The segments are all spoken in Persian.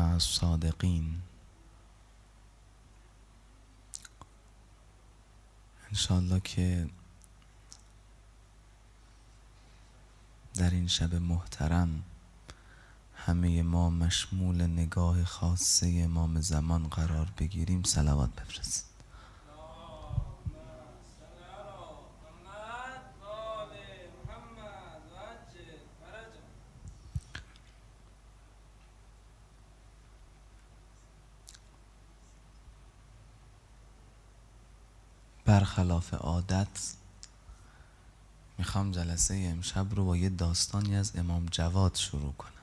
مع الصادقین. انشاءالله که در این شب محترم همه ما مشمول نگاه خاصه امام زمان قرار بگیریم. صلوات بفرستید. برخلاف عادت میخوام جلسه امشب رو با یه داستانی از امام جواد شروع کنم.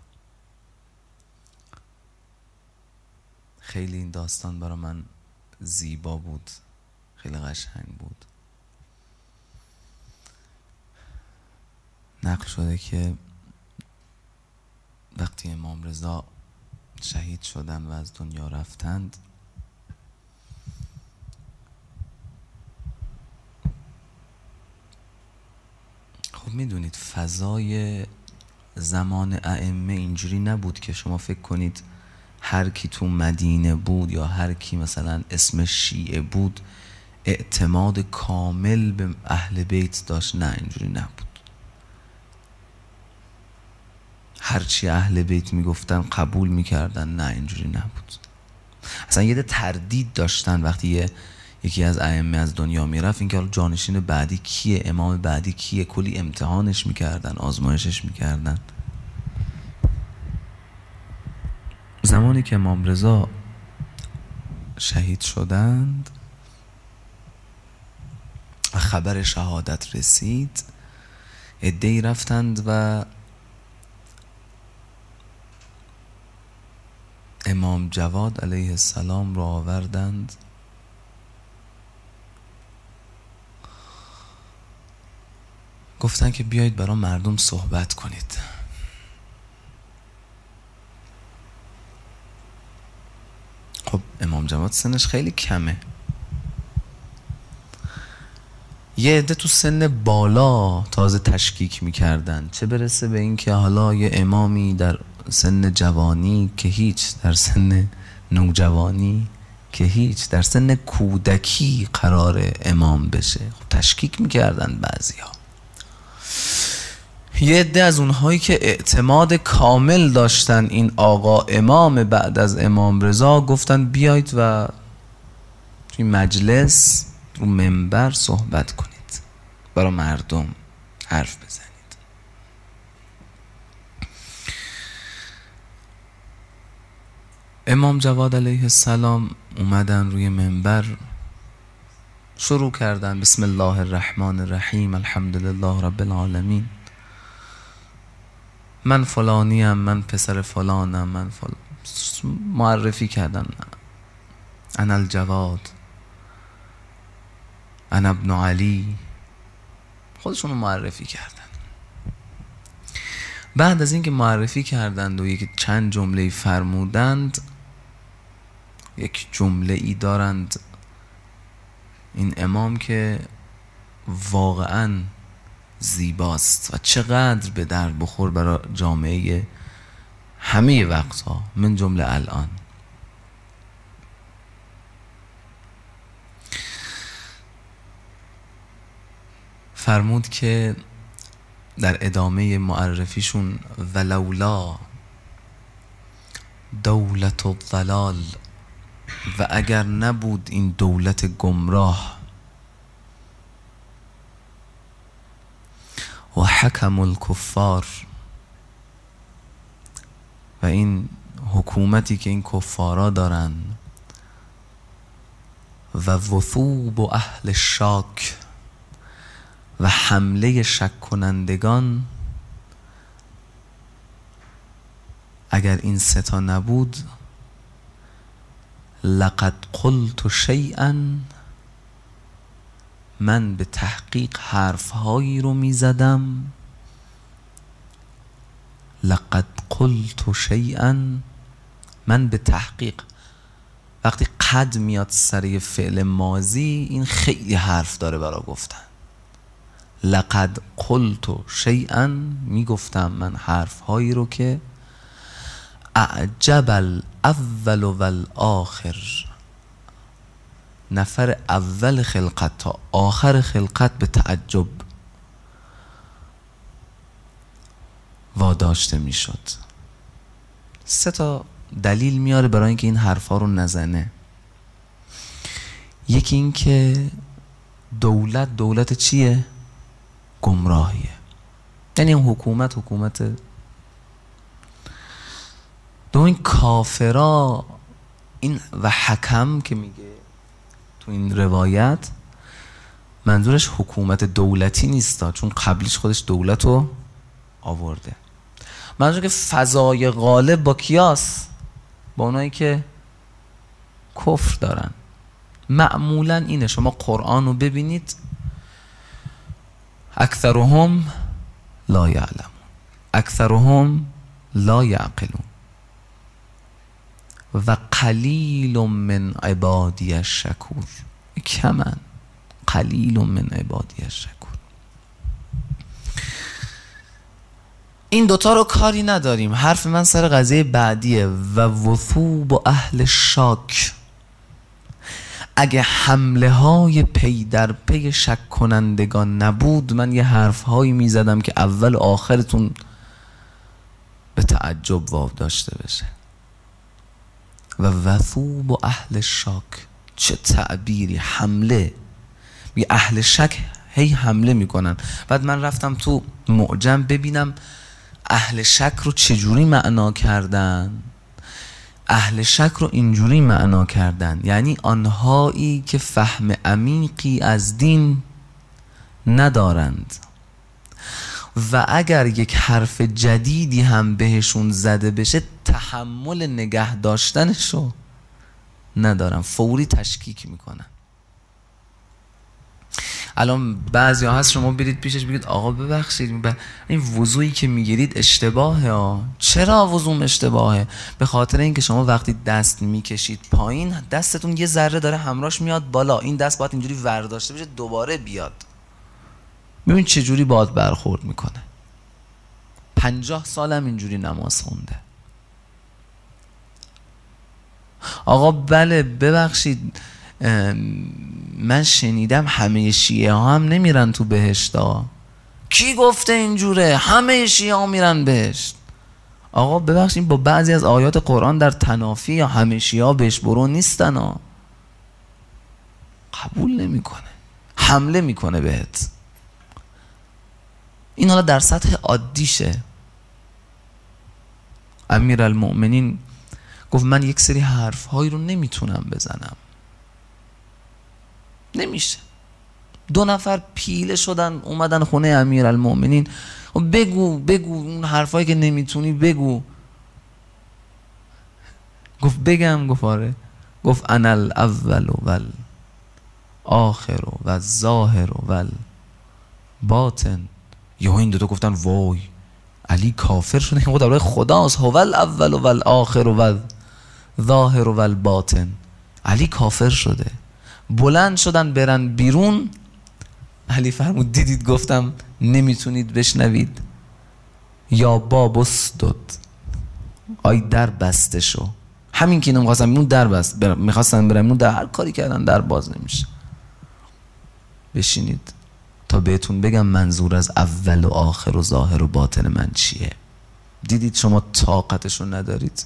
خیلی این داستان برای من زیبا بود، خیلی قشنگ بود. نقل شده که وقتی امام رضا شهید شدن و از دنیا رفتند، خب میدونید فضای زمان ائمه اینجوری نبود که شما فکر کنید هر کی تو مدینه بود یا هر کی مثلا اسم شیعه بود اعتماد کامل به اهل بیت داشت. نه، اینجوری نبود. هرچی اهل بیت میگفتن قبول میکردن. نه، اینجوری نبود. اصلا یه تردید داشتن وقتی یکی از ائمه از دنیا میرفت، اینکه حالا جانشین بعدی کیه، امام بعدی کیه. کلی امتحانش میکردن، آزمایشش میکردن. زمانی که امام رضا شهید شدند و خبر شهادت رسید، عده‌ای رفتند و امام جواد علیه السلام را آوردند گفتن که بیایید برای مردم صحبت کنید. خب امام جواد سنش خیلی کمه. یه عده تو سن بالا تازه تشکیک میکردن، چه برسه به این که حالا یه امامی در سن جوانی که هیچ، در سن نوجوانی که هیچ، در سن کودکی قرار امام بشه. خب تشکیک میکردن بعضیا. یه عده از اونهایی که اعتماد کامل داشتن این آقا امام بعد از امام رضا گفتن بیایید و توی مجلس رو منبر صحبت کنید، برای مردم حرف بزنید. امام جواد علیه السلام اومدن روی منبر، شروع کردن بسم الله الرحمن الرحیم الحمدلله رب العالمین. من فلانیم، من پسر فلانم، من معرفی کردن. انا الجواد، انا ابن علی، خودشونو معرفی کردن. بعد از اینکه معرفی کردند و یک چند جمله فرمودند، یک جمله ای دارند این امام که واقعا زیباست و چقدر به درد بخور برای جامعه همه وقتها، من جمله الان. فرمود که در ادامه معرفیشون ولولا دولت الضلال، و اگر نبود این دولت گمراه، و حکم الکفار، و این حکومتی که این کفارا دارن، و وثوب اهل الشاک، و حمله شک کنندگان، اگر این ستا نبود لقد قلت شیئا، من به تحقیق حرفهایی رو میزدم. لقد قلت شیئا، من به تحقیق. وقتی قد میاد سر فعل ماضی، این خیلی حرف داره برای گفتن. لقد قلت شیئا، میگفتم من حرفهایی رو که اعجب الاول والآخر، نفر اول خلقت تا آخر خلقت به تعجب واداشته میشد. 3 دلیل میاره برای اینکه این حرفا رو نزنه. یکی این که دولت چیه؟ گمراهیه. یعنی این حکومت دومین کافرا. این و حکم که میگه تو این روایت منظورش حکومت دولتی نیستا، چون قبلیش خودش دولت رو آورده. منظور که فضای غالب با کیاس؟ با اونایی که کفر دارن. معمولا اینه، شما قرآن رو ببینید اکثرهم لا یعلمون، اکثرهم لا یعقلون و قلیل من عبادی الشکور. کمن قلیل من عبادی الشکور. این دوتا رو کاری نداریم. حرف من سر قضیه بعدیه. و وثوب اهل شاک. اگه حمله های پی در پی شک کنندگان نبود، من یه حرف هایی می زدم که اول و آخرتون به تعجب واب داشته بشه. و وثوب اهل شاک، چه تعبیری! حمله. بی اهل شک هی حمله میکنن. بعد من رفتم تو معجم ببینم اهل شک رو چجوری معنا کردن. اهل شک رو اینجوری معنا کردن، یعنی آنهایی که فهم عمیقی از دین ندارند و اگر یک حرف جدیدی هم بهشون زده بشه تحمل نگه داشتنشو ندارن، فوری تشکیک میکنن. الان بعضی ها هست شما برید پیشش بگید آقا ببخشید این وضوعی که میگیرید اشتباهه ها. چرا وضوم اشتباهه؟ به خاطر اینکه شما وقتی دست میکشید پایین، دستتون یه ذره داره همراش میاد بالا. این دست باید اینجوری ورداشته بشه دوباره بیاد. ببین چه جوری باید برخورد میکنه. 50 سالم اینجوری نماز خونده. آقا بله ببخشید من شنیدم همه شیعه ها هم نمیرن تو بهشت ها. کی گفته اینجوره؟ همه شیعه ها میرن بهشت. آقا ببخشید با بعضی از آیات قرآن در تنافی، یا همه شیعه ها بهشت برو نیستن ها. قبول نمیکنه، حمله میکنه بهت. این حالا در سطح عادیشه. امیرالمؤمنین گفت من یک سری حرف هایی رو نمیتونم بزنم. نمیشه. 2 نفر پیله شدن اومدن خونه امیرالمؤمنین. بگو اون حرفایی که نمیتونی بگو. گفت بگم؟ گفت آره. گفت انا الاول و الاخر و الظاهر و الباطن. یهو این دوتا گفتن وای علی کافر شده. خود برای خداست. هو الاول و الاخر و الظاهر و الباطن. علی کافر شده. بلند شدن برن بیرون. علی فرمود دیدید گفتم نمیتونید بشنوید؟ یا باب اسدد، آی در بسته شو. همین که نمیخواستن بیرون در بست، میخواستن برن بیرون در هر کاری کردن در باز نمیشه. بشینید تا بهتون بگم منظور از اول و آخر و ظاهر و باطن من چیه. دیدید شما طاقتشو ندارید.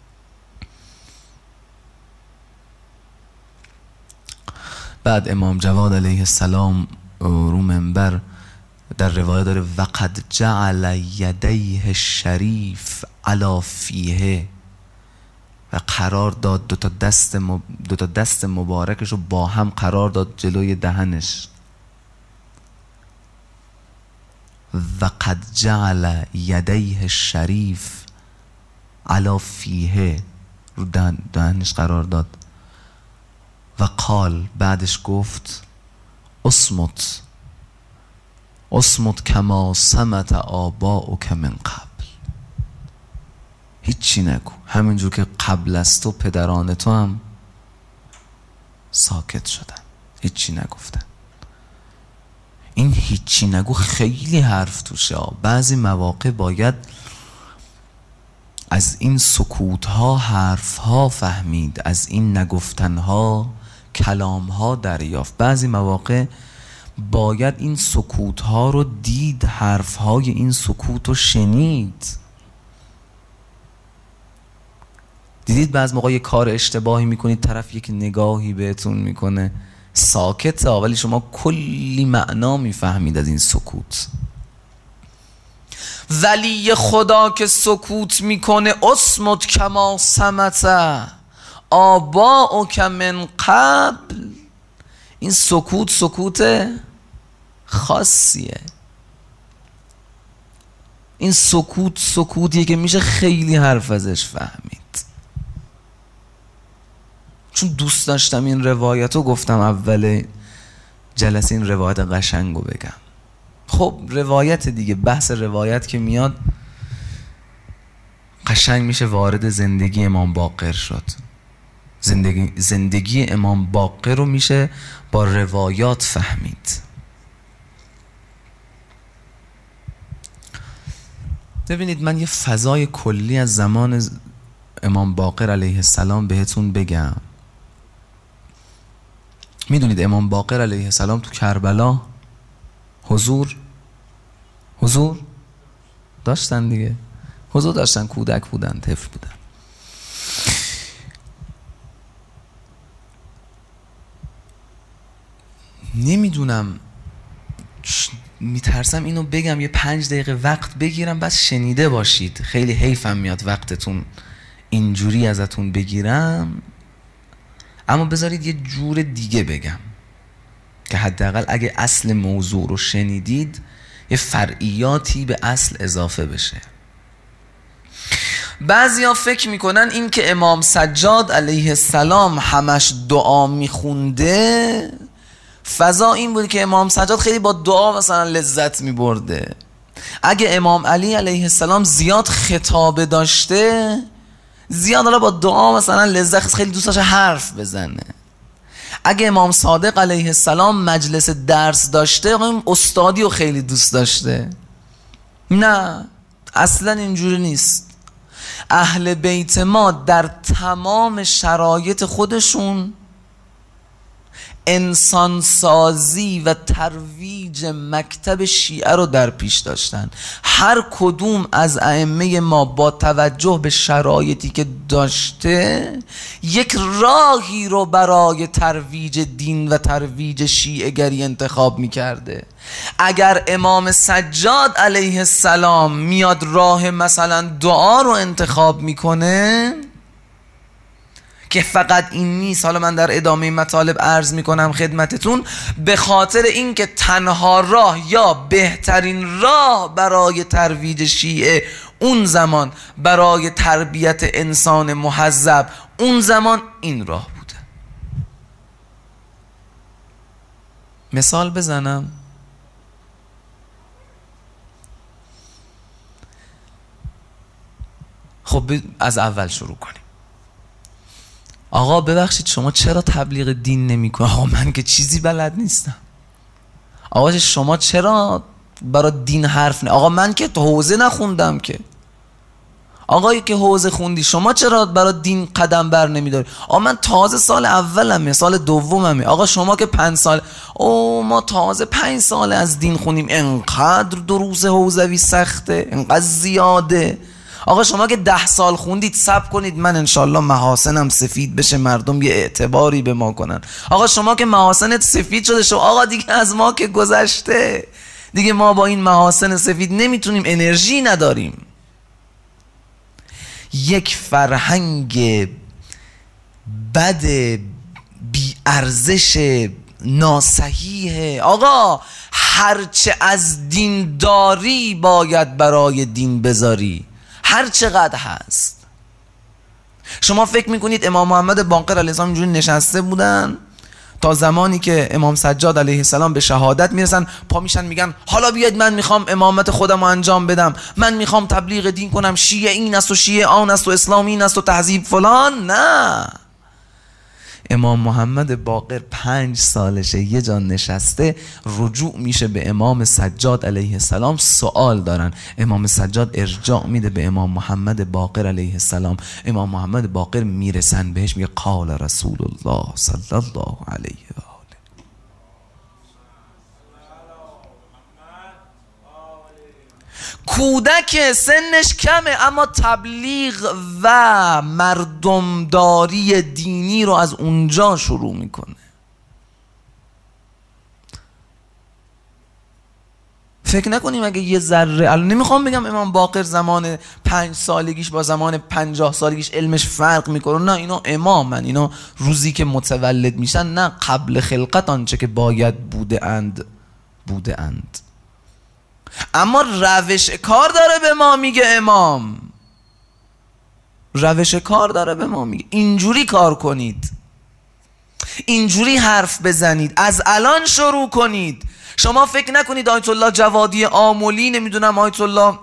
بعد امام جواد علیه السلام رو منبر در روایت داره وقد جعل یدیه الشریف علی فیه، و قرار داد دو تا دست مبارکش رو با هم قرار داد جلوی دهنش. وقد جعل یدیه الشریف علی فیه، رو دهنش قرار داد. و قال، بعدش گفت اصمت کما صمت آباؤک من قبل. هیچی نگو، همینجور که قبل از تو پدران تو هم ساکت شدن، هیچی نگفتن. این هیچی نگو خیلی حرف توشه. بعضی مواقع باید از این سکوت‌ها حرف‌ها فهمید، از این نگفتن‌ها کلام‌ها دریافت. بعضی مواقع باید این سکوت‌ها رو دید، حرف‌های این سکوت رو شنید. دیدید بعضی موقع یه کار اشتباهی میکنید، طرف یک نگاهی بهتون میکنه، ساکته ولی شما کلی معنا میفهمید از این سکوت. ولی خدا که سکوت میکنه اسمت کما صمت آباؤک من قبل. این سکوت خاصیه. این سکوتیه که میشه خیلی حرف ازش فهمید. چون دوست داشتم این روایت رو گفتم اول جلسه این روایت قشنگ رو بگم. خب روایت دیگه، بحث روایت که میاد قشنگ میشه وارد زندگی امام باقر شد. زندگی امام باقر رو میشه با روایات فهمید. ببینید من یه فضای کلی از زمان امام باقر علیه السلام بهتون بگم. میدونید امام باقر علیه السلام تو کربلا حضور داشتن دیگه، حضور داشتن، کودک بودن، طفل بودن. نمیدونم، میترسم اینو بگم یه 5 دقیقه وقت بگیرم بس شنیده باشید. خیلی حیفم میاد وقتتون اینجوری ازتون بگیرم، اما بذارید یه جور دیگه بگم که حداقل اگه اصل موضوع رو شنیدید یه فرعیاتی به اصل اضافه بشه. بعضیا فکر میکنن این که امام سجاد علیه السلام همش دعا میخونده، فضا این بود که امام سجاد خیلی با دعا مثلا لذت میبرده. اگه امام علی علیه السلام زیاد خطابه داشته، زیاد حالا با دعا مثلا لذت، خیلی دوست داشته حرف بزنه. اگه امام صادق علیه السلام مجلس درس داشته، استادی رو خیلی دوست داشته. نه، اصلا اینجوری نیست. اهل بیت ما در تمام شرایط خودشون انسانسازی و ترویج مکتب شیعه رو در پیش داشتن. هر کدوم از ائمه ما با توجه به شرایطی که داشته یک راهی رو برای ترویج دین و ترویج شیعه گری انتخاب میکرده. اگر امام سجاد علیه السلام میاد راه مثلا دعا رو انتخاب میکنه که فقط این نیست، حالا من در ادامه مطالب عرض میکنم خدمتتون، به خاطر اینکه تنها راه یا بهترین راه برای ترویج شیعه اون زمان، برای تربیت انسان مهذب اون زمان، این راه بوده. مثال بزنم. خب از اول شروع کنیم. آقا ببخشید شما چرا تبلیغ دین نمی کنید؟ آقا من که چیزی بلد نیستم. آقا شما چرا برای دین حرف آقا من که حوزه نخوندم که. آقایی که حوزه خوندی شما چرا برای دین قدم بر نمیداری؟ آقا من تازه سال اولمه، سال دوممه. آقا شما که 5 سال، ما تازه 5 سال از دین خونیم، انقدر دروس حوزوی سخته، انقدر زیاده. آقا شما که 10 سال خوندید، صبر کنید من انشالله محاسنم سفید بشه، مردم یه اعتباری به ما کنن. آقا شما که محاسنت سفید شده شو، آقا دیگه از ما که گذشته دیگه، ما با این محاسن سفید نمیتونیم، انرژی نداریم. یک فرهنگ بد، بی ارزش، ناصحیحه. آقا هرچه از دین داری باید برای دین بذاری، هر چقدر هست. شما فکر میکنید امام محمد باقر علیه السلام اینجوری نشسته بودن تا زمانی که امام سجاد علیه السلام به شهادت میرسن پا میشن میگن حالا بیاید من میخوام امامت خودم رو انجام بدم، من میخوام تبلیغ دین کنم، شیعه این است و شیعه آن است و اسلام این است و تهذیب فلان؟ نه، امام محمد باقر 5 سالشه یه جا نشسته، رجوع میشه به امام سجاد علیه السلام، سوال دارن. امام سجاد ارجاع میده به امام محمد باقر علیه السلام. امام محمد باقر میرسن بهش، میگه قال رسول الله صلی الله علیه و آله. کودک سنش کمه اما تبلیغ و مردمداری دینی رو از اونجا شروع میکنه. فکر نکنیم اگه یه ذره، الان نمیخوام بگم امام باقر زمان 5 سالگیش با زمان 50 سالگیش علمش فرق میکنه، نه، اینا امامن، اینا روزی که متولد میشن نه قبل خلقت آنچه که باید بوده اند. اما روش کار داره به ما میگه امام، روش کار داره به ما میگه اینجوری کار کنید، اینجوری حرف بزنید، از الان شروع کنید. شما فکر نکنید آیت الله جوادی آملی، نمیدونم آیت الله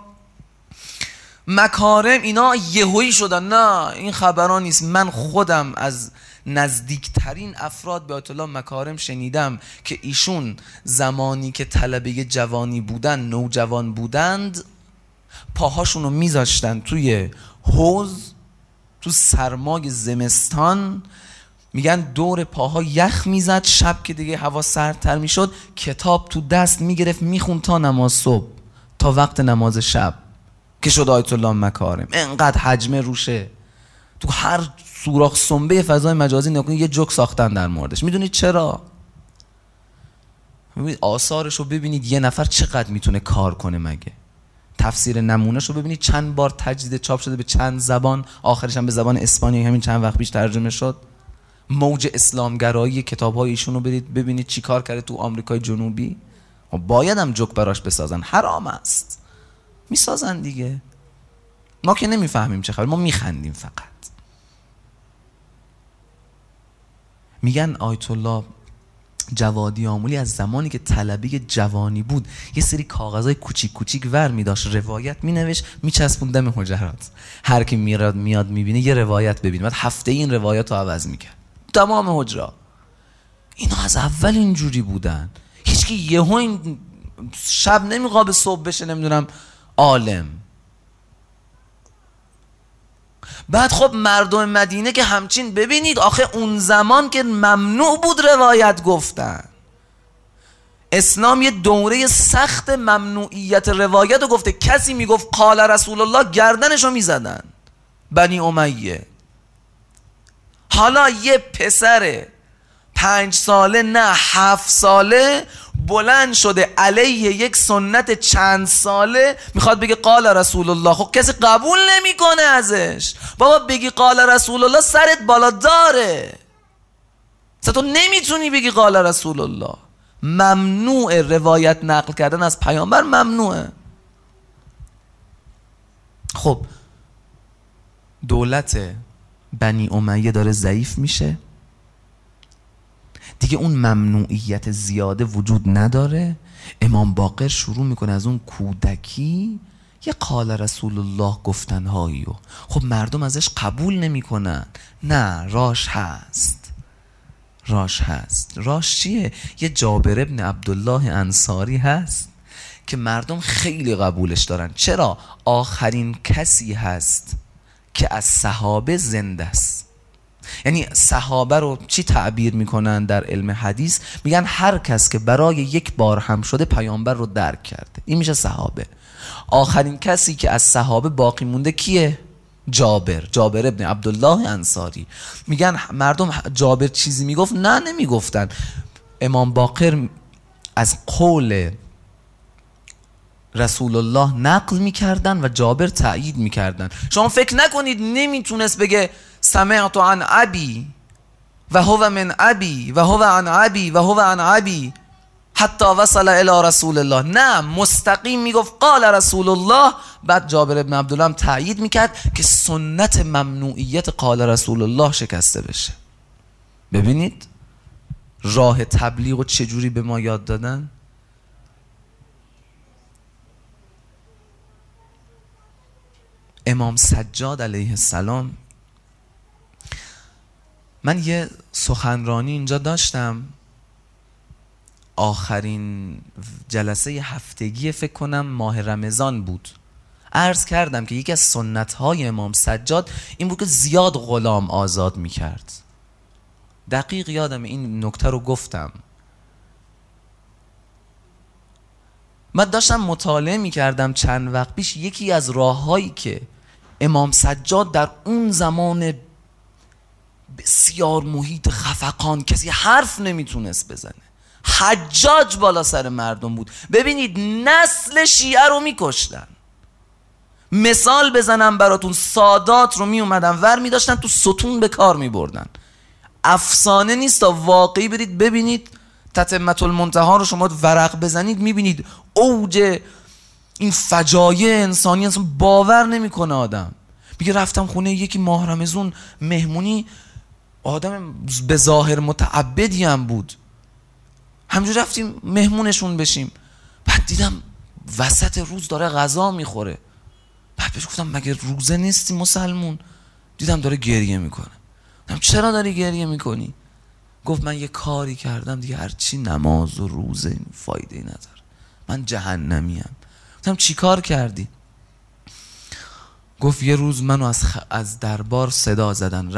مکارم اینا یهویی شدن، نه، این خبران نیست. من خودم از نزدیکترین افراد به آیت الله مکارم شنیدم که ایشون زمانی که طلبه جوانی بودن، نوجوان بودند، پاهاشون رو میذاشتن توی حوض تو سرمای زمستان، میگن دور پاها یخ میزد، شب که دیگه هوا سردتر میشد کتاب تو دست میگرفت میخوند تا نماز صبح، تا وقت نماز شب که شد آیت الله مکارم. انقدر حجم روشه، تو هر سوراخ سنبه فضای مجازی نکنید یه جوک ساختن در موردش. میدونید چرا؟ آثارش رو ببینید، یه نفر چقدر میتونه کار کنه مگه. تفسیر نمونهش رو ببینید چند بار تجدید چاپ شده به چند زبان، آخرش هم به زبان اسپانیایی همین چند وقت پیش ترجمه شد. موج اسلامگرایی کتاب‌های ایشون رو ببینید چی کار کرده تو آمریکای جنوبی. باید هم جوک براش بسازن، حرام است، میسازن دیگه. ما که نمیفهمیم چه خبر، ما میخندیم فقط. میگن آیت الله جوادی آملی از زمانی که طلبه جوانی بود یه سری کاغذای کوچیک کوچیک ور می‌داشت، روایت مینوشت، میچسبوند دم حجرات. هر کی میاد میبینه یه روایت ببینه، بعد هفته این روایت رو عوض میکرد تمام حجرات. اینا از اول اینجوری بودن. هیچکی یهو این شب نمیخواد صبح بشه نمیدونم عالم. بعد خب مردم مدینه که همچین، ببینید آخه اون زمان که ممنوع بود روایت گفتن، اسلام یه دوره سخت ممنوعیت روایت رو گفته. کسی میگفت قال رسول الله گردنشو میزدن بنی امیه. حالا یه پسر 5 ساله نه 7 ساله بلند شده علیه یک سنت چند ساله میخواد بگه قال رسول الله. خب کسی قبول نمیکنه ازش. بابا بگی قال رسول الله سرت بالا داره، تو نمیتونی بگی قال رسول الله. ممنوع روایت نقل کردن از پیامبر، ممنوعه. خب دولت بنی امیه داره ضعیف میشه دیگه، اون ممنوعیت زیاده وجود نداره. امام باقر شروع میکنه از اون کودکی یه قال رسول الله گفتنهایی و خب مردم ازش قبول نمیکنن. نه، راش هست. راش چیه؟ یه جابر ابن عبدالله انصاری هست که مردم خیلی قبولش دارن. چرا؟ آخرین کسی هست که از صحابه زنده است. یعنی صحابه رو چی تعبیر میکنن در علم حدیث؟ میگن هر کس که برای یک بار هم شده پیامبر رو درک کرده، این میشه صحابه. آخرین کسی که از صحابه باقی مونده کیه؟ جابر ابن عبدالله انصاری. میگن مردم جابر چیزی میگفت؟ نه، نمیگفتن. امام باقر از قول رسول الله نقل میکردن و جابر تأیید میکردن. شما فکر نکنید نمیتونست بگه سمعت عن ابی و هو من ابی و هو عن ابی و هو عن ابی حتی وصل الی رسول الله. نه، مستقیم میگفت قال رسول الله. بعد جابر ابن عبدالله هم تأیید میکرد که سنت ممنوعیت قال رسول الله شکسته بشه. ببینید راه تبلیغ رو چجوری به ما یاد دادن. امام سجاد علیه السلام من یه سخنرانی اینجا داشتم، آخرین جلسه هفتگی فکر کنم ماه رمضان بود. عرض کردم که یکی از سنت‌های امام سجاد این بود که زیاد غلام آزاد می‌کرد. دقیق یادم این نکته رو گفتم. من داشتم مطالعه می‌کردم چند وقت پیش، یکی از راه‌هایی که امام سجاد در اون زمان بسیار محیط خفقان، کسی حرف نمیتونست بزنه، حجاج بالا سر مردم بود، ببینید نسل شیعه رو میکشتن. مثال بزنم براتون، سادات رو می اومدن ور می داشتن تو ستون به کار می بردن. افسانه نیست، واقعی برید ببینید. تتمة المنتهی رو شما ورق بزنید میبینید اوج این فجایع انسانی، انسان باور نمیکنه. آدم میگه رفتم خونه یکی ماه رمضان مهمونی، آدم به ظاهر متعبدی هم بود، همجور رفتیم مهمونشون بشیم، بعد دیدم وسط روز داره غذا میخوره. بعد بهش گفتم مگه روزه نیستی مسلمون؟ دیدم داره گریه میکنه. گفتم چرا داری گریه میکنی؟ گفت من یه کاری کردم دیگه هرچی نماز و روزه فایده نداره، من جهنمیم. گفتم چی کار کردی؟ گفت یه روز منو از دربار صدا زدن،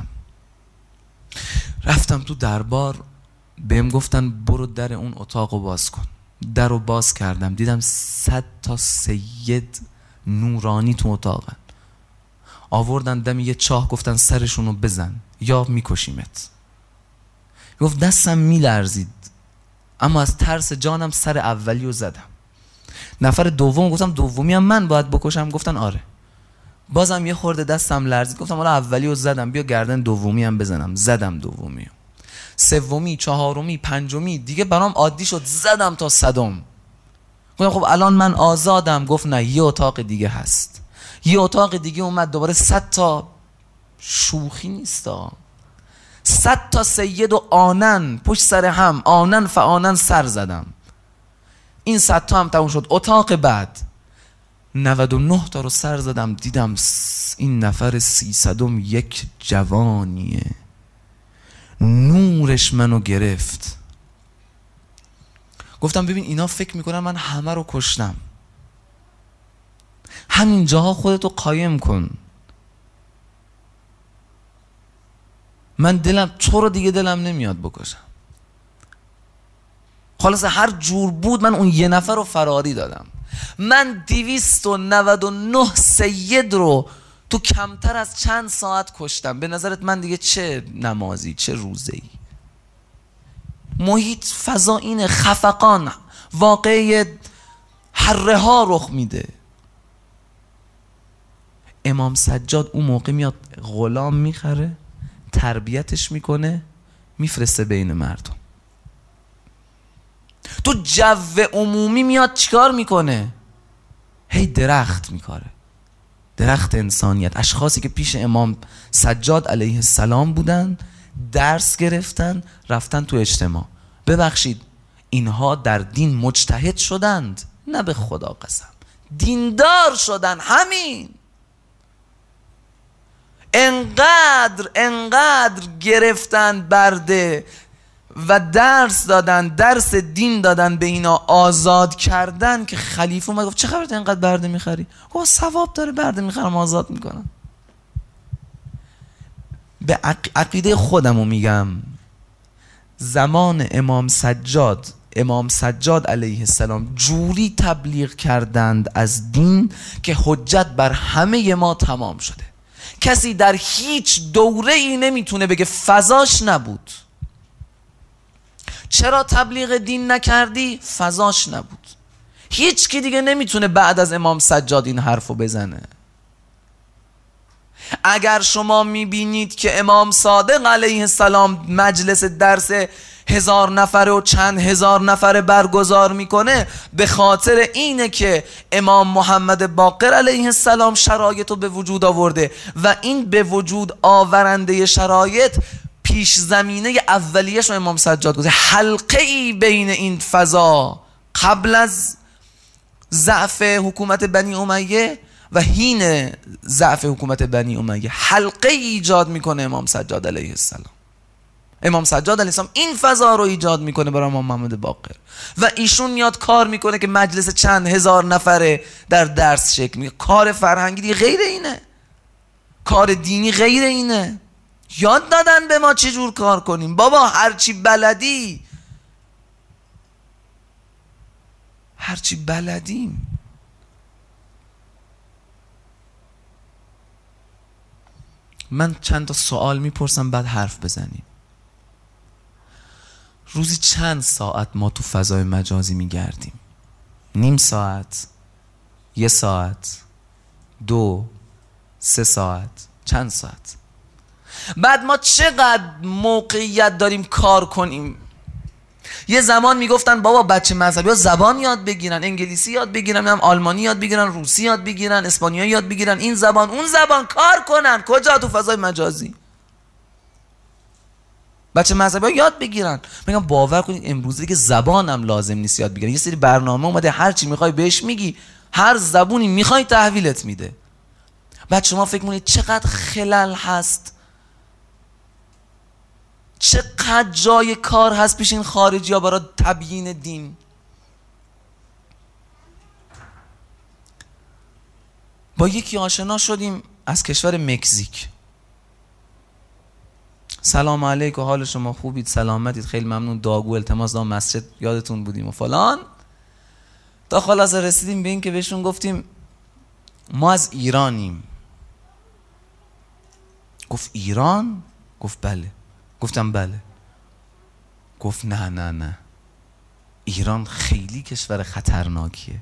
رفتم تو دربار، بهم گفتن برو در اون اتاقو باز کن. درو باز کردم، دیدم 100 تا سید نورانی تو اتاقن. آوردن دم یه چاه، گفتن سرشونو بزن یا میکشیمت. گفت دستم میلرزید اما از ترس جانم سر اولیو زدم. نفر دوم گفتم دومی هم من باید بکشم؟ گفتن آره. بازم یه خورده دستم لرزید، گفتم حالا اولیو زدم، بیا گردن دومی هم بزنم. زدم دومیو، سومی، چهارمی، پنجمی، دیگه برام عادی شد، زدم تا 100م. گفتم خب الان من آزادم. گفت نه، یه اتاق دیگه هست. یه اتاق دیگه اومد دوباره 100 تا، شوخی نیستا، 100 تا سید و آنن پشت سر هم، آنن فآنن سر زدم. این 100 تا هم تموم شد. اتاق بعد 99 تا رو سر زدم، دیدم این نفر 300م یک جوانیه، نورش منو گرفت. گفتم ببین اینا فکر میکنن من همه رو کشتم، همین جاها خودتو قایم کن. من تو رو دیگه دلم نمیاد بکشم. خلاص هر جور بود من اون یه نفر رو فراری دادم. من 299 سید رو تو کمتر از چند ساعت کشتم. به نظرت من دیگه چه نمازی، چه روزه‌ای؟ محیط فضا اینه، خفقان، واقعی حره ها رخ میده. امام سجاد اون موقع میاد غلام میخره، تربیتش میکنه، میفرسته بین مردم. تو جو عمومی میاد چیکار میکنه؟ هی درخت میکاره، درخت انسانیت. اشخاصی که پیش امام سجاد علیه السلام بودن، درس گرفتن، رفتن تو اجتماع. ببخشید اینها در دین مجتهد شدند؟ نه به خدا قسم، دیندار شدن. همین انقدر گرفتن برده و درس دادن، درس دین دادن به اینا، آزاد کردن که خلیفه اومد گفت چه خبرت اینقدر برده میخری؟ گفت ثواب داره، برده میخرم آزاد میکنم. به عقیده خودمو میگم، زمان امام سجاد علیه السلام جوری تبلیغ کردند از دین که حجت بر همه ما تمام شده. کسی در هیچ دوره ای نمیتونه بگه فضاش نبود. چرا تبلیغ دین نکردی؟ فضاش نبود. هیچ کی دیگه نمیتونه بعد از امام سجاد این حرفو بزنه. اگر شما میبینید که امام صادق علیه السلام مجلس درس 1000 نفره و چند هزار نفره برگزار میکنه، به خاطر اینه که امام محمد باقر علیه السلام شرایطو به وجود آورده و این به وجود آورنده شرایط پیش زمینه اولیه‌اش رو امام سجاد گذاشته. حلقه ای بین این فضا قبل از ضعف حکومت بنی امیه و حین ضعف حکومت بنی امیه، حلقه ای ایجاد میکنه امام سجاد علیه السلام. امام سجاد علیه السلام این فضا رو ایجاد میکنه برای امام محمد باقر و ایشون میاد کار میکنه که مجلس چند هزار نفره در درس شکل میگه. کار فرهنگی دیگه غیر اینه، کار دینی غیر اینه. یاد دادن به ما چجور کار کنیم. بابا هرچی بلدیم. من چند تا سوال میپرسم بعد حرف بزنیم. روزی چند ساعت ما تو فضای مجازی میگردیم؟ نیم ساعت، 1 ساعت، 2، 3 ساعت، چند ساعت؟ بعد ما چقدر موقعیت داریم کار کنیم؟ یه زمان میگفتن بابا بچه مذهبی ها زبان یاد بگیرن، انگلیسی یاد بگیرن، آلمانی یاد بگیرن، روسی یاد بگیرن، اسپانیایی یاد بگیرن، این زبان اون زبان، کار کنن. کجا؟ تو فضای مجازی. بچه مذهبی ها یاد بگیرن. میگم باور کنید امروزه دیگه زبان هم لازم نیست یاد بگیرن. یه سری برنامه اومده هر چی میخوای بهش میگی، هر زبونی میخوای تحویلت میده. بعد شما فکر میکنید چقدر خلل هست، چقدر جای کار هست پیش این خارجی ها برای تبیین دین. با یکی آشنا شدیم از کشور مکزیک. سلام علیکم، حال شما خوبید؟ سلامتید؟ خیلی ممنون، داگو التماس دام مسجد یادتون بودیم و فلان. تا خلاصه رسیدیم به این که بهشون گفتیم ما از ایرانیم. گفت ایران؟ گفت بله. گفتم بله. گفت نه ایران خیلی کشور خطرناکیه.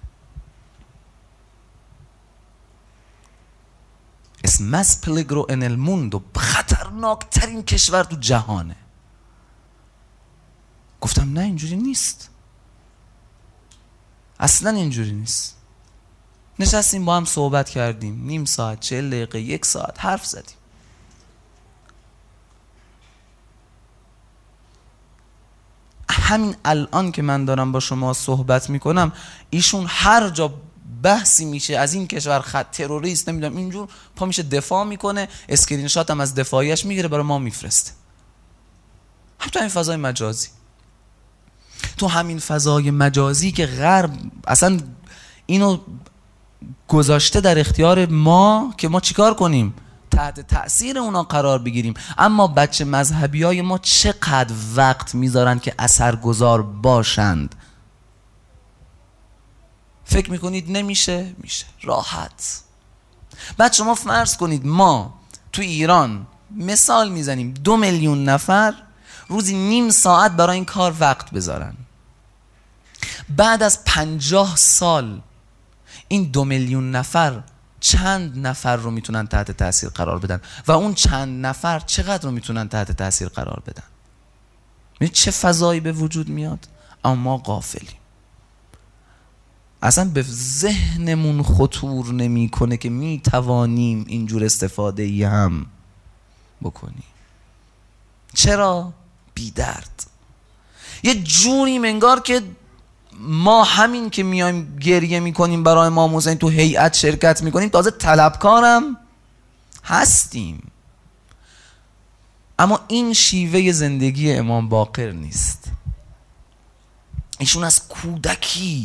es más peligro en el mundo، خطرناکترین کشور تو جهانه. گفتم نه اینجوری نیست، اصلا اینجوری نیست. نشستیم با هم صحبت کردیم، نیم ساعت، 40 دقیقه، 1 ساعت حرف زدیم. همین الان که من دارم با شما صحبت میکنم ایشون هر جا بحثی میشه از این کشور تروریست نمیدونم اینجور پا میشه دفاع میکنه، اسکرین شات هم از دفاعیش میگیره برای ما میفرسته. هم تو همین فضای مجازی، تو همین فضای مجازی که غرب اصلا اینو گذاشته در اختیار ما که ما چیکار کنیم؟ تحت تأثیر اونا قرار بگیریم. اما بچه مذهبی های ما چقدر وقت میذارن که اثرگذار باشند؟ فکر میکنید نمیشه؟ میشه، راحت. بعد شما فرض کنید ما تو ایران مثال میزنیم 2 میلیون نفر روزی نیم ساعت برای این کار وقت بذارن. بعد از 50 سال این 2 میلیون نفر چند نفر رو میتونن تحت تاثیر قرار بدن و اون چند نفر چقدر رو میتونن تحت تاثیر قرار بدن؟ می‌بینید چه فضایی به وجود میاد؟ اما ما غافلیم. اصلا به ذهنمون خطور نمیکنه که میتوانیم اینجور استفاده ای هم بکنیم. چرا؟ بی درد. یه جوری انگار که ما همین که میایم گریه میکنیم برای امام حسین تو هیئت شرکت میکنیم تازه طلبکارم هستیم. اما این شیوه زندگی امام باقر نیست. ایشون از کودکی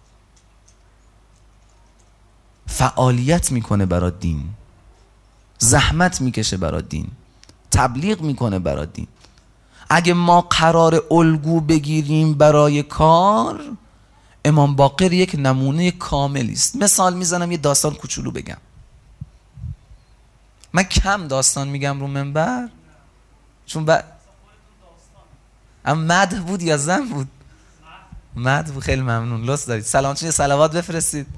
فعالیت میکنه برای دین، زحمت میکشه برای دین، تبلیغ میکنه برای دین. اگه ما قرار الگو بگیریم برای کار، امام باقر یک نمونه کاملی است. مثال میزنم، یه داستان کوچولو بگم. من کم داستان میگم رو منبر چون اما مدح بود یا زن بود؟ مدح بود. خیلی ممنون، لطف دارید. سلامتون، یه صلوات بفرستید.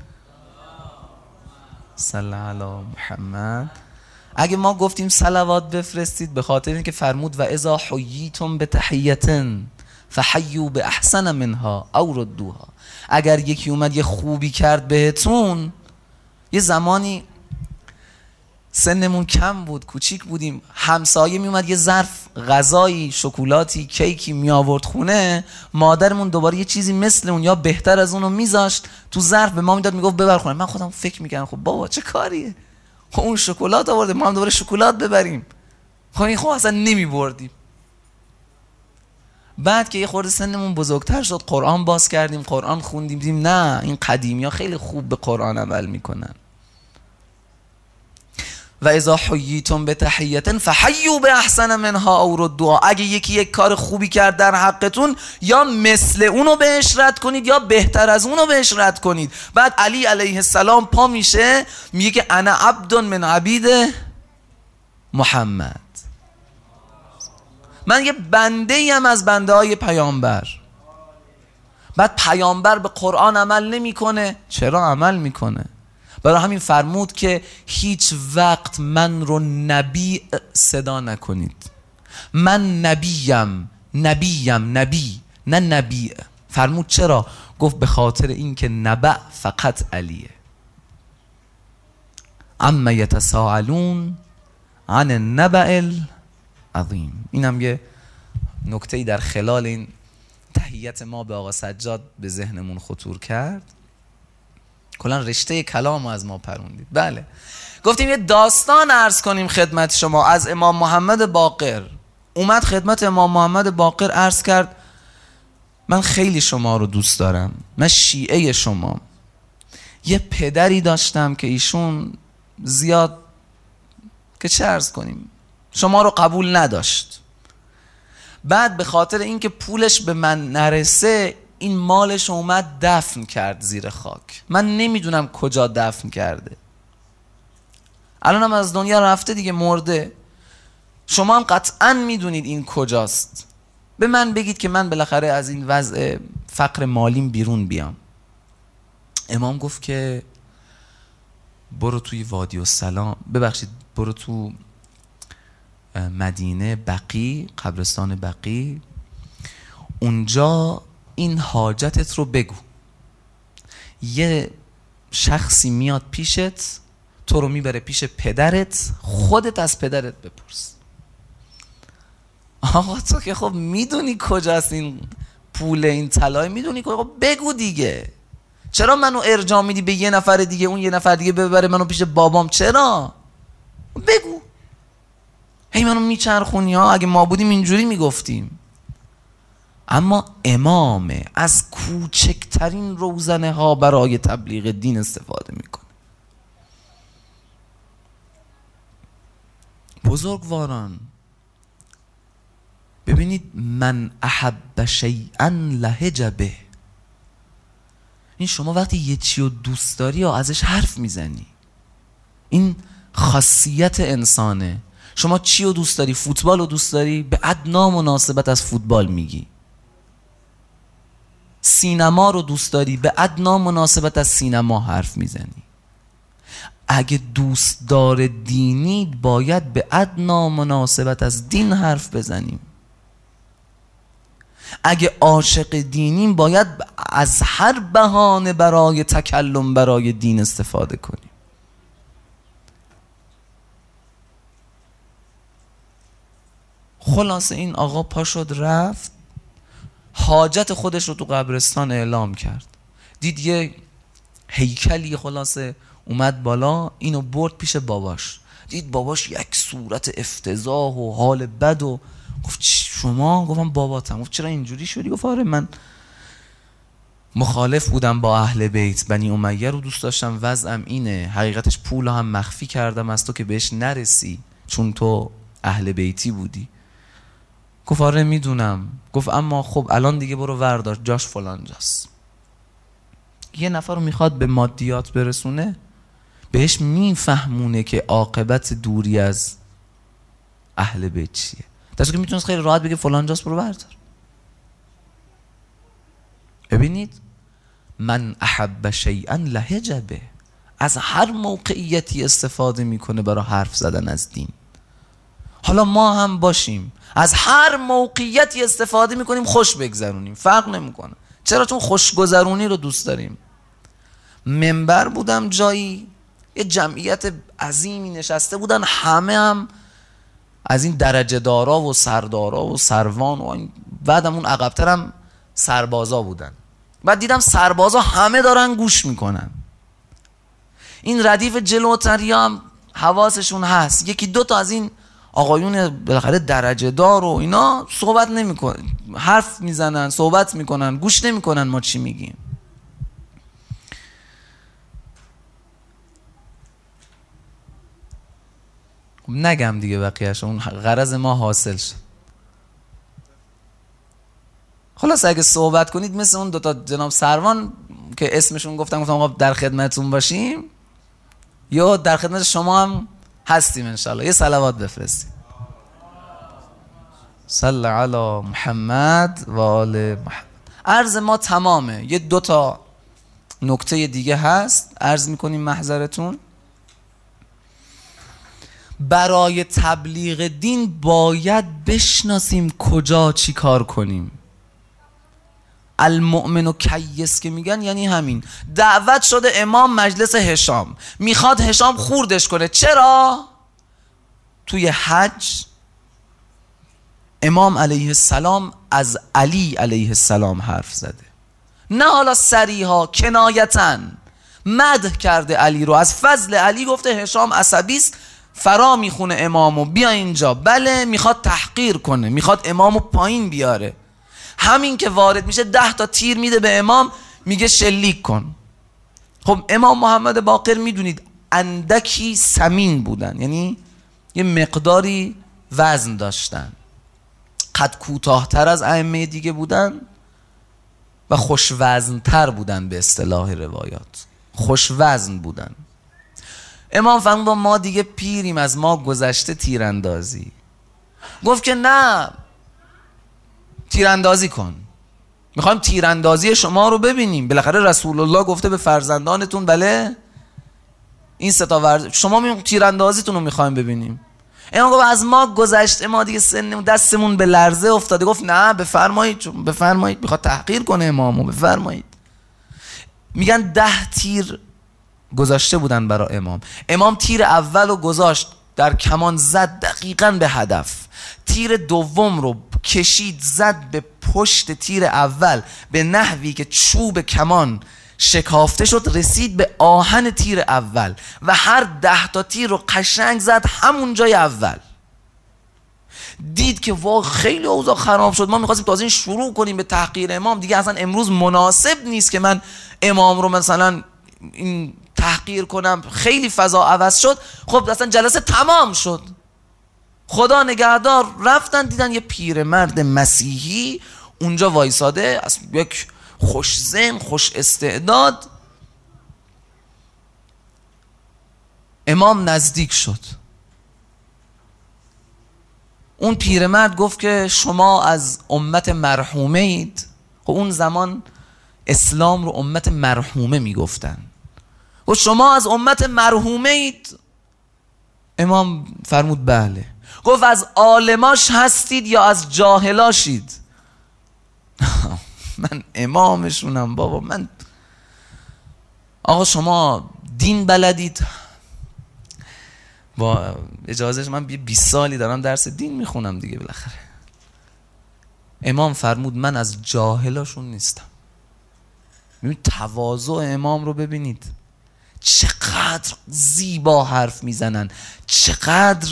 صلی علی محمد. اگه ما گفتیم صلوات بفرستید به خاطر اینکه فرمود و اذا حییتم بتحیة فحیوا باحسن منها او ردوها. اگر یکی اومد یه خوبی کرد بهتون، یه زمانی سنمون کم بود، کوچیک بودیم، همسایه می اومد یه ظرف غذایی، شکلاتی، کیکی می آورد خونه، مادرمون دوباره یه چیزی مثل اون یا بهتر از اونو میذاشت تو ظرف به ما میداد، میگفت ببر خونه. من خودم فکر میکردم خب بابا چه کاریه، خب اون شکلات آورده ما هم دوباره شکلات ببریم. خب این خب اصلا نمیبردیم. بعد که یه خورده سنمون بزرگتر شد، قرآن باز کردیم، قرآن خوندیم، دیدیم نه، این قدیمی ها خیلی خوب به قرآن عمل میکنن. و اذا حییتم بتحیة فحیوا باحسن منها او ردوها. اگه یکی یک کار خوبی کرد در حقتون، یا مثل اونو بهش رد کنید یا بهتر از اونو بهش رد کنید. بعد علی علیه السلام پا میشه میگه که انا عبد من عبید محمد، من یه بنده ایم از بنده های پیامبر. بعد پیامبر به قرآن عمل نمیکنه، چرا عمل میکنه؟ برای همین فرمود که هیچ وقت من رو نبی صدا نکنید. من نبیم نبی نه نبی. فرمود چرا؟ گفت به خاطر این که نبع فقط علیه. اما یتساءلون عن النبأ العظیم. اینم یه نکته‌ای در خلال این تحیت ما به آقا سجاد به ذهنمون خطور کرد. کلا رشته کلام از ما پروندید. بله، گفتیم یه داستان عرض کنیم خدمت شما از امام محمد باقر. اومد خدمت امام محمد باقر عرض کرد من خیلی شما رو دوست دارم، من شیعه شما. یه پدری داشتم که ایشون زیاد که چه عرض کنیم شما رو قبول نداشت. بعد به خاطر اینکه پولش به من نرسه این مالش اومد دفن کرد زیر خاک. من نمیدونم کجا دفن کرده، الان هم از دنیا رفته دیگه، مرده. شما هم قطعا میدونید این کجاست. به من بگید که من بالاخره از این وضع فقر مالیم بیرون بیام. امام گفت که برو توی وادی السلام، ببخشید برو تو مدینه بقی، قبرستان بقی، اونجا این حاجتت رو بگو. یه شخصی میاد پیشت، تو رو میبره پیش پدرت، خودت از پدرت بپرس. آقا تو که خب میدونی کجاست این پول، این طلای، میدونی که خب بگو دیگه. چرا منو ارجاع میدی به یه نفر دیگه، اون یه نفر دیگه ببره منو پیش بابام؟ چرا؟ بگو. هی منو میچرخونی ها. اگه ما بودیم اینجوری میگفتیم. اما امامه از کوچکترین روزنه ها برای تبلیغ دین استفاده میکنه. بزرگواران ببینید، من احب شیئا لهج به. این شما وقتی یه چی رو دوست داری یا ازش حرف میزنی، این خاصیت انسانه. شما چی رو دوست داری؟ فوتبال رو دوست داری؟ به ادنا مناسبت از فوتبال میگی. سینما رو دوست داری؟ به ادنا مناسبت از سینما حرف میزنی. اگه دوست دار دینی باید به ادنا مناسبت از دین حرف بزنیم. اگه عاشق دینیم باید از هر بهانه برای تکلم برای دین استفاده کنیم. خلاصه این آقا پا شد رفت، حاجت خودش رو تو قبرستان اعلام کرد. دید یه هیکلی خلاصه اومد بالا، اینو برد پیش باباش. دید باباش یک صورت افتضاح و حال بد و گفت شما؟ گفتم باباتم. گفت چرا اینجوری شدی؟ گفت آره من مخالف بودم با اهل بیت، بنی امیه رو دوست داشتم، وضعم اینه، حقیقتش پول هم مخفی کردم از تو که بهش نرسی چون تو اهل بیتی بودی. گفت آره میدونم. گفت اما خب الان دیگه برو وردار، جاش فلان جاست. یه نفر رو میخواد به مادیات برسونه، بهش میفهمونه که عاقبت دوری از اهل بیت چیه. درسته که میتونست خیلی راحت بگه فلان جاست برو بردار. ببینید، من احب شیئا لهج به، از هر موقعیتی استفاده میکنه برای حرف زدن از دین. حالا ما هم باشیم از هر موقعیتی استفاده میکنیم خوش بگذرونیم، فرق نمیکنه. چرا؟ چون خوشگذرونی رو دوست داریم. منبر بودم جایی، یه جمعیت عظیمی نشسته بودن، همه هم از این درجه دارا و سردارا و سروان و بعدم اون عقب‌تر هم سربازا بودن. بعد دیدم سربازا همه دارن گوش میکنن. این ردیف جلوتری هم حواسشون هست. یکی دو تا از این آقایون بالاخره درجه دار و اینا صحبت نمیکنه، حرف میزنن، صحبت میکنن، گوش نمیکنن ما چی میگیم. نگم دیگه بقیه‌اش، اون غرض ما حاصل شد. خلاص اگه صحبت کنید مثل اون دوتا جناب سروان که اسمشون گفتم آقا در خدمتتون باشیم، یا در خدمت شما هم هستیم انشالله. یه صلوات بفرستیم. صلی علی محمد و آل محمد. عرض ما تمامه. یه دوتا نکته دیگه هست عرض میکنیم محضرتون. برای تبلیغ دین باید بشناسیم کجا چی کار کنیم. المؤمن و کیس که میگن یعنی همین. دعوت شده امام مجلس هشام، میخواد هشام خوردش کنه. چرا؟ توی حج امام علیه السلام از علی علیه السلام حرف زده، نه حالا صریحا، کنایتاً مدح کرده علی رو، از فضل علی گفته هشام عصبیست فرا میخونه امامو بیا اینجا. بله میخواد تحقیر کنه، میخواد امامو پایین بیاره. همین که وارد میشه 10 تا تیر میده به امام، میگه شلیک کن. خب امام محمد باقر میدونید اندکی سمین بودن، یعنی یه مقداری وزن داشتن، قد کوتاه‌تر از ائمه دیگه بودن و خوش وزن‌تر بودن. به اصطلاح روایات خوش وزن بودن. امام فرمود ما دیگه پیریم، از ما گذشته تیراندازی. گفت که نه، تیراندازی کن، میخوایم تیراندازی شما رو ببینیم. بالاخره رسول الله گفته به فرزندانتون بله این ستا ورزش، شما تیراندازیتون رو میخوایم ببینیم. امام گفت از ما گذشته، ما دیگه سنمون دستمون به لرزه افتاده. گفت نه بفرمایید، چون بفرمایید، میخواد تحقیر کنه امامو، بفرمایید. میگن 10 تیر گذاشته بودن برای امام. امام تیر اول رو گذاشت در کمان، زد دقیقاً به هدف. تیر دوم رو کشید زد به پشت تیر اول به نحوی که چوب کمان شکافته شد، رسید به آهن تیر اول و هر 10 تا تیر رو قشنگ زد همون جای اول. دید که واقعا خیلی اوضاع خراب شد، ما می‌خواستیم تازه شروع کنیم به تحقیر امام، دیگه اصلا امروز مناسب نیست که من امام رو مثلا این تحقیر کنم، خیلی فضا عوض شد. خب اصلا جلسه تمام شد، خدا نگهدار. رفتن دیدن یه پیرمرد مسیحی اونجا وایساده، از یک خوش ذهن خوش استعداد. امام نزدیک شد. اون پیرمرد گفت که شما از امت مرحومه اید. خب اون زمان اسلام رو امت مرحومه میگفتن. و شما از امت مرحومه اید؟ امام فرمود بله. گفت از عالماش هستید یا از جاهلاشید؟ من امامشونم بابا. من آقا شما دین بلدید؟ با اجازهش من 20 سالی دارم درس دین میخونم دیگه بالاخره. امام فرمود من از جاهلاشون نیستم. ببینید تواضع امام رو ببینید، چقدر زیبا حرف میزنن، چقدر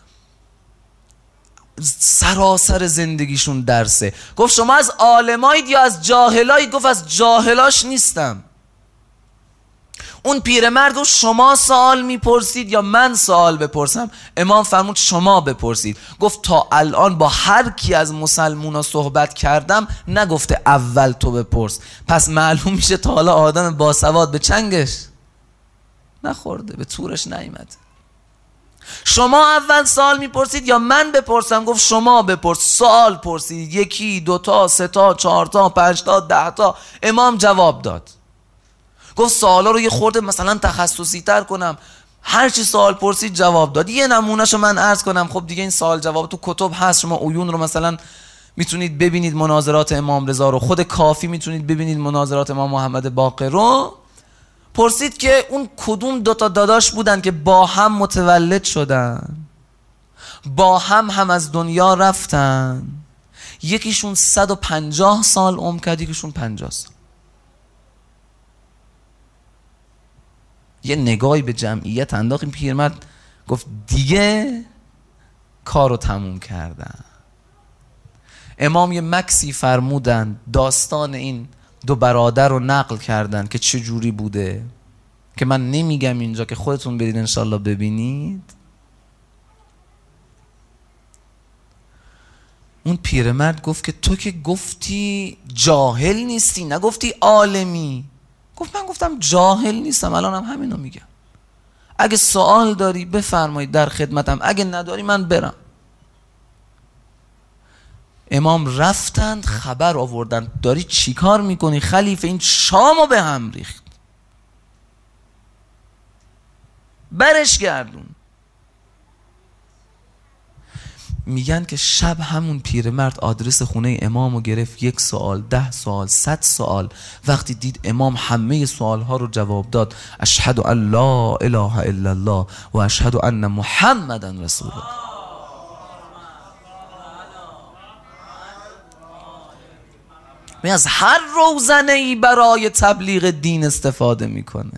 سراسر زندگیشون درسه. گفت شما از عالمایید یا از جاهلایید؟ گفت از جاهلاش نیستم. اون پیرمرد گفت شما سوال میپرسید یا من سوال بپرسم؟ امام فرمود شما بپرسید. گفت تا الان با هر کی از مسلمونا صحبت کردم نگفته اول تو بپرس، پس معلوم میشه تا حالا آدم باسواد به چنگش نخورده، به تورش نیامد. شما اول سوال میپرسید یا من بپرسم؟ گفت شما بپرس. سوال پرسید، 1 2 تا 3 تا 4 تا 5 تا 10 تا. امام جواب داد. گفت سوالا رو یه خورده مثلا تخصصی تر کنم. هر چی سوال پرسید جواب داد. یه نمونهشو من عرض کنم. خب دیگه این سوال جواب تو کتب هست، شما عیون رو مثلا میتونید ببینید، مناظرات امام رضا رو، خود کافی میتونید ببینید مناظرات امام محمد باقر رو. پرسید که اون کدوم 2 تا داداش بودن که با هم متولد شدن، با هم از دنیا رفتن، یکیشون 150 سال عمر کرد، یکیشون 50 سال. یه نگاهی به جمعیت انداخت. این پیرمرد گفت دیگه کارو تموم کردم. امام یه مکسی فرمودن، داستان این دو برادر رو نقل کردن که چه جوری بوده، که من نمیگم اینجا، که خودتون برید انشالله ببینید. اون پیرمرد گفت که تو که گفتی جاهل نیستی، نگفتی عالمی. گفت من گفتم جاهل نیستم، الانم همینو میگم. اگه سوال داری بفرمایید، در خدمتم، اگه نداری من برم. امام رفتند خبر آوردن داری چی کار میکنی خلیفه؟ این شامو به هم ریخت، برش گردون. میگن که شب همون پیرمرد آدرس خونه امامو گرفت، 1 سوال، 10 سوال، 100 سوال. وقتی دید امام همه سوالها رو جواب داد، اشهد ان لا اله الا الله و اشهد ان محمدا رسول الله. می از هر روزنه‌ای برای تبلیغ دین استفاده میکنه.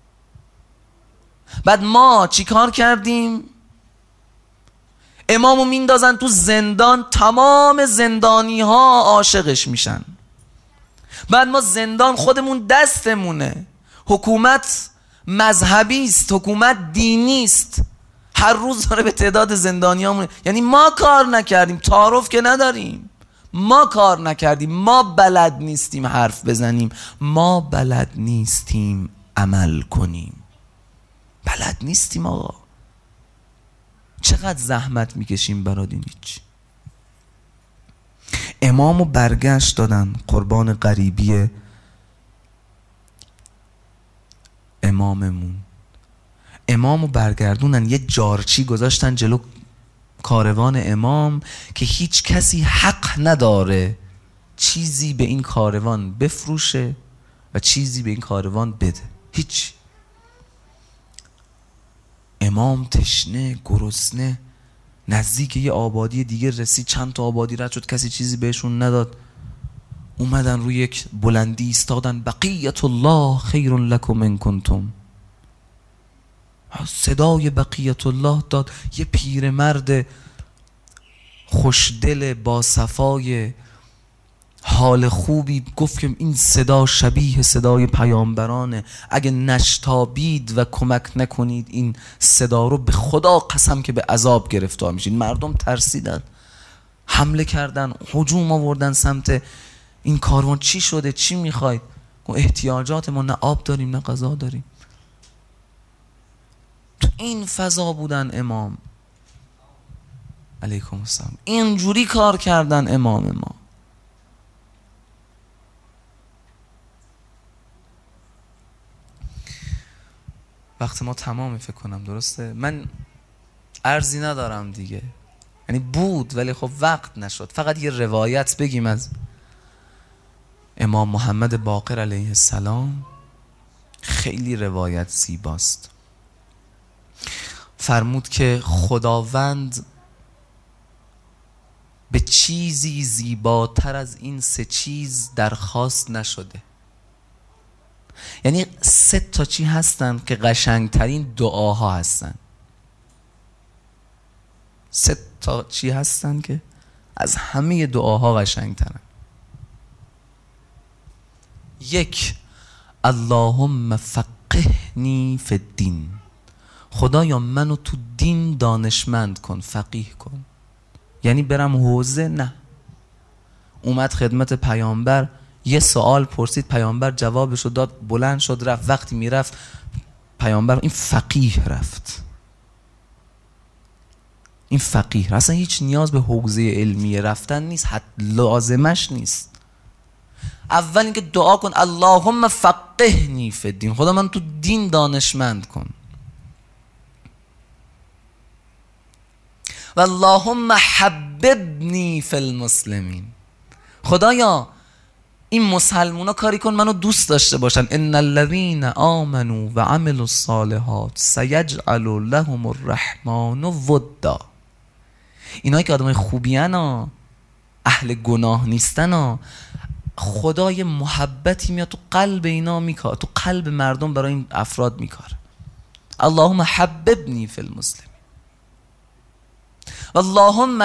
بعد ما چی کار کردیم؟ امامو میندازن تو زندان، تمام زندانی ها عاشقش میشن. بعد ما زندان خودمون دستمونه، حکومت مذهبی است، حکومت دینی است، هر روز داره به تعداد زندانیامون. یعنی ما کار نکردیم، تعارف که نداریم، ما کار نکردیم، ما بلد نیستیم حرف بزنیم، ما بلد نیستیم عمل کنیم، بلد نیستیم آقا. چقدر زحمت میکشیم برای دین؟ هیچ. امامو برگشت دادن قربان غریبی اماممون. امامو برگردونن، یه جارچی گذاشتن جلو کاروان امام که هیچ کسی حق نداره چیزی به این کاروان بفروشه و چیزی به این کاروان بده، هیچ. امام تشنه گرسنه نزدیک یه آبادی دیگه رسید، چند تا آبادی رد شد، کسی چیزی بهشون نداد. اومدن روی یک بلندی ایستادن، بقیت الله خیر لکم ان کنتم. صدای بقیت الله داد. یه پیرمرد خوشدل با صفای حال خوبی گفت که این صدا شبیه صدای پیامبرانه، اگه نشتابید و کمک نکنید این صدا رو، به خدا قسم که به عذاب گرفتار میشین. مردم ترسیدن، حمله کردن، هجوم آوردن سمت این کاروان. چی شده؟ چی میخواید؟ احتیاجات ما، نه آب داریم نه غذا داریم. تو این فضا بودن امام علیکم السلام، اینجوری کار کردن امام ما. وقت ما تمامه فکر کنم، درسته؟ من عرضی ندارم دیگه، یعنی بود ولی خب وقت نشد. فقط یه روایت بگیم از امام محمد باقر علیه السلام، خیلی روایت زیباست. فرمود که خداوند به چیزی زیباتر از این 3 چیز درخواست نشده. یعنی 3 تا چی هستن که قشنگترین دعاها هستن؟ 3 تا چی هستن که از همه دعاها قشنگترن؟ 1 اللهم فقهنی فی الدین، خدایا منو تو دین دانشمند کن، فقیه کن. یعنی برم حوزه؟ نه. اومد خدمت پیامبر، یه سوال پرسید، پیامبر جوابشو داد، بلند شد رفت. وقتی میرفت پیامبر، این فقیه رفت، این فقیه. اصلا هیچ نیاز به حوزه علمیه رفتن نیست، لازمش نیست. اول اینکه دعا کن اللهم فقهنی فی الدین، خدا من تو دین دانشمند کن. و اللهم حببنی فی المسلمین، خدایا این مسلمونا کاری کن منو دوست داشته باشن. ان الذین آمنوا و عملوا الصالحات سیجعل لهم الرحمن ودا، اینایی که آدمای خوبیان ها، اهل گناه نیستن ها، خدای محبتی میاد تو قلب اینا میکاره، تو قلب مردم برای این افراد میکاره. اللهم حببنی فی المسلمین. اللهم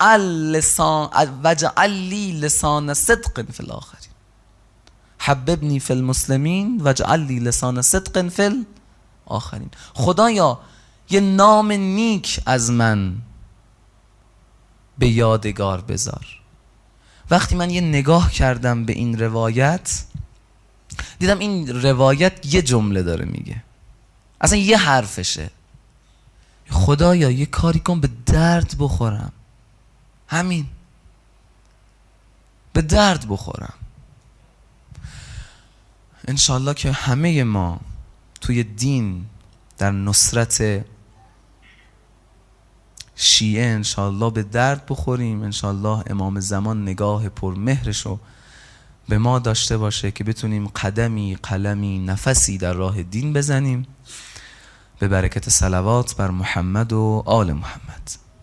واجعل لی لسان صدق فی الاخرین، حببنی فی المسلمین واجعل لی لسان صدق فی الاخرین. خدایا یه نام نیک از من به یادگار بذار. وقتی من یه نگاه کردم به این روایت، دیدم این روایت یه جمله داره میگه، اصلا یه حرفشه. خدایا یه کاری کن به درد بخورم، همین، به درد بخورم. انشالله که همه ما توی دین در نصرت شیعه انشالله به درد بخوریم. انشالله امام زمان نگاه پرمهرشو به ما داشته باشه که بتونیم قدمی قلمی نفسی در راه دین بزنیم، به برکت صلوات بر محمد و آل محمد.